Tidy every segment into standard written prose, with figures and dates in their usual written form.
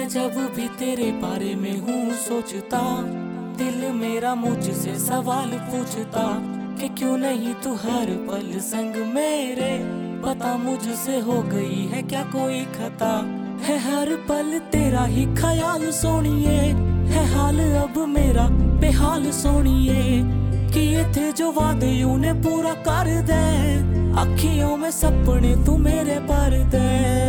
मैं जब भी तेरे बारे में हूँ सोचता, दिल मेरा मुझसे सवाल पूछता कि क्यों नहीं तू हर पल संग मेरे। पता मुझसे हो गई है क्या कोई खता, है हर पल तेरा ही ख्याल सोनिए। है हाल अब मेरा बेहाल सोनिए, किए थे जो वादे उन्हें पूरा कर दे। अखियों में सपने तू मेरे पर दे।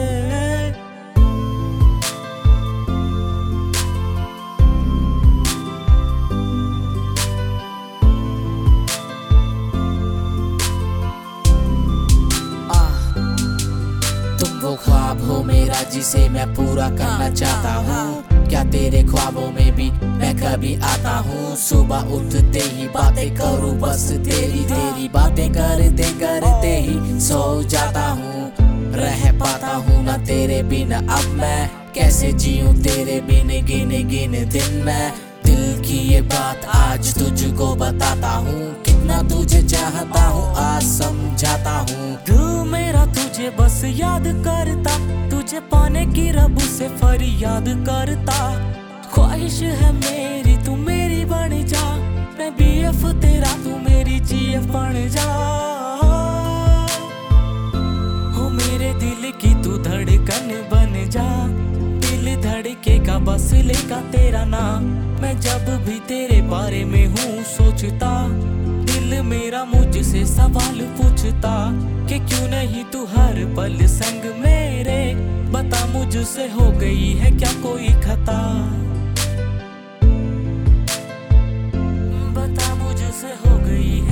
वो ख्वाब हो मेरा जिसे मैं पूरा करना चाहता हूँ। क्या तेरे ख्वाबों में भी मैं कभी आता हूँ? सुबह उठते ही बातें करूँ बस तेरी तेरी बातें करते करते ही सो जाता हूँ। रह पाता हूँ ना तेरे बिना अब मैं, कैसे जीऊँ तेरे बिन गिन गिन दिन मैं। दिल की ये बात आज तुझको बताता हूँ, कितना तुझे चाहता हूँ आज समझाता हूँ। दिल मेरा तुझे बस याद करता, तुझे पाने की रब से फरियाद करता। ख्वाहिश है मेरी तू मेरी बन जा, मैं बीएफ तेरा तू मेरी जीएफ बन जा। हो मेरे दिल की तू धड़कन बन जा, दिल धड़केगा बस लेगा तेरा नाम। मैं जब भी तेरे बारे में हूँ सोचता, दिल मेरा मुझसे सवाल पूछता कि क्यों नहीं तू हर पल संग मेरे। बता मुझसे हो गई है क्या कोई खता, बता मुझसे हो गई